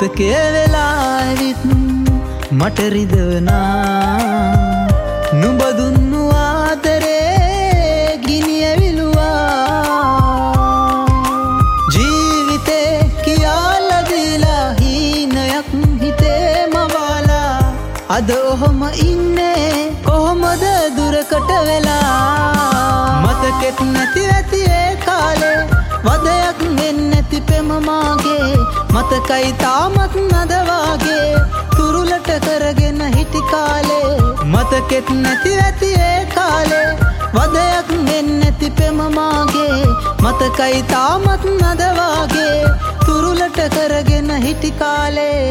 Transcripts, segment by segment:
මතකයේ වෙලාවෙත් මට රිදවනා නුඹ දුන්නු ආදරේ ගිනි ඇවිලුවා ජීවිතේ කියලා දීලා හීනයක් හිතේ මවාලා අද ඔහොම ඉන්නේ කොහොමද දුරකට වෙලා මතකෙත් නැති ඇති ඒ කාලේ වදයක් නැති පෙම මාගේ මතකයි තාමත් නද වාගේ තුරුලට කරගෙන හිටි කාලේ මතකෙත් නැති ඇති ඒ කාලේ වදයක් නැති පෙම මාගේ මතකයි තාමත් නද වාගේ තුරුලට කරගෙන හිටි කාලේ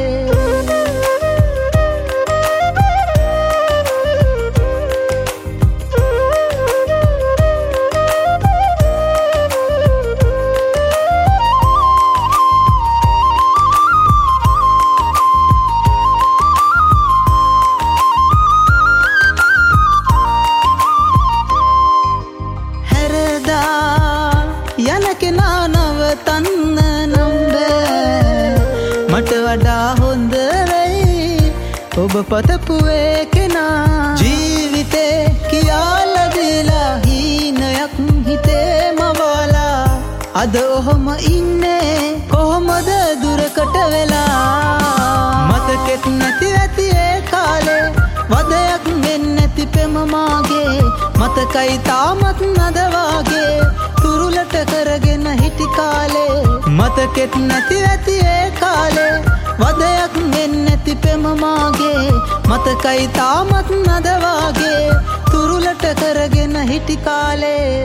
යන කෙනා නවතන්න නම් බෑ මට වඩා හොඳ වෙයි ඔබ පතපු ඒ කෙනා ජීවිතේ කියලා දීලා හීනයක් හිතේ මවාලා අද ඔහොම ඉන්නේ කොහොමද දුරකට වෙලා මතකෙත් නැති ඇති ඒ කාලේ වදයක් නැති පෙම මාගේ මතකයි තාමත් නද වාගේ තුරුලට කරගෙන හිටි කාලේ මතකෙත් නැති ඇති ඒ කාලේ වදයක් නැති පෙම මාගේ මතකයි තාමත් නද වාගේ තුරුලට කරගෙන හිටි කාලේ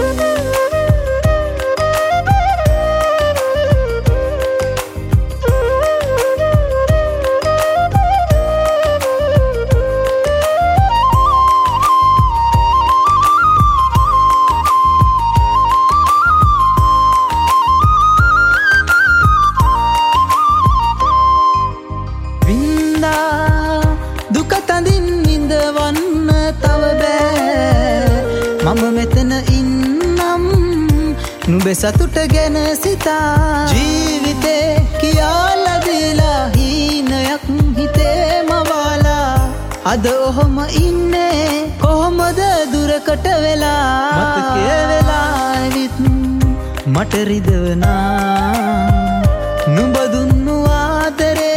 දුක තඳින් විඳවන්න තව බෑ මම මෙතන ඉන්නම් නුඹේ සතුට ගැන සිතා ජීවිතේ කියලා දීලා හීනයක් හිතේ මවාලා අද ඔහොම ඉන්නේ කොහොමද දුරකට වෙලා මතකයේ වෙලාවෙත් මට රිදවනා නුඹ දුන්නු ආදරේ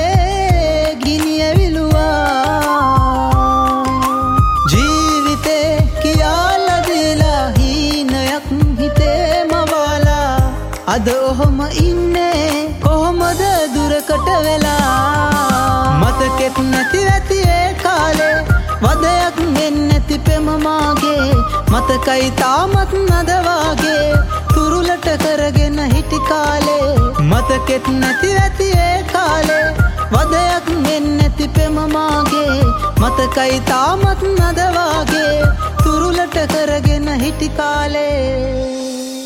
අද ඔහොම ඉන්නේ කොහොමද දුරකට වෙලා මතකෙත් නැති ඇති ඒ කාලේ වදයක් නැති පෙම මාගේ මතකයි තාමත් නද වාගේ තුරුලට කරගෙන හිටි කාලේ මතකෙත් නැති ඇති ඒ කාලේ වදයක් නැති පෙම මාගේ මතකයි තාමත් නද වාගේ තුරුලට කරගෙන හිටි කාලේ